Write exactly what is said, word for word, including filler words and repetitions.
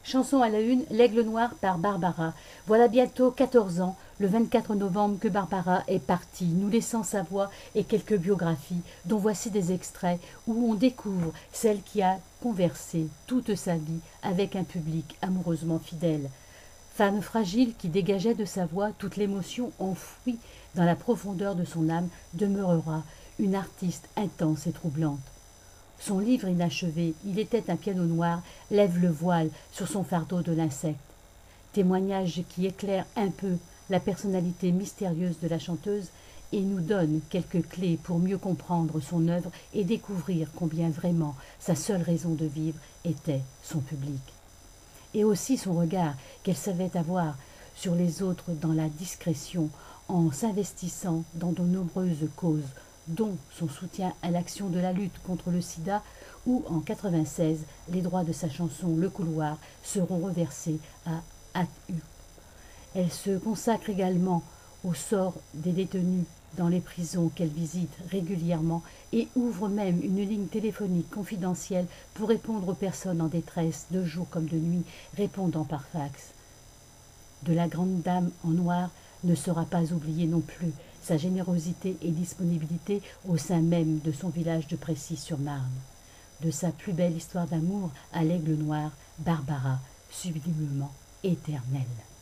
Chanson à la une, L'Aigle Noir par Barbara. Voilà bientôt quatorze ans, le vingt-quatre novembre, que Barbara est partie, nous laissant sa voix et quelques biographies, dont voici des extraits où on découvre celle qui a conversé toute sa vie avec un public amoureusement fidèle. Femme fragile qui dégageait de sa voix toute l'émotion enfouie dans la profondeur de son âme, demeurera une artiste intense et troublante. Son livre inachevé, Il était un piano noir, lève le voile sur son fardeau de l'insecte. Témoignage qui éclaire un peu la personnalité mystérieuse de la chanteuse et nous donne quelques clés pour mieux comprendre son œuvre et découvrir combien vraiment sa seule raison de vivre était son public. Et aussi son regard qu'elle savait avoir sur les autres dans la discrétion en s'investissant dans de nombreuses causes, dont son soutien à l'action de la lutte contre le sida, où en quatre-vingt-seize, les droits de sa chanson Le Couloir seront reversés à A U. Elle se consacre également au sort des détenus dans les prisons qu'elle visite régulièrement et ouvre même une ligne téléphonique confidentielle pour répondre aux personnes en détresse de jour comme de nuit, répondant par fax. De la grande dame en noir ne sera pas oubliée non plus sa générosité et disponibilité au sein même de son village de Précy-sur-Marne. De sa plus belle histoire d'amour à l'Aigle Noir, Barbara, sublimement éternelle.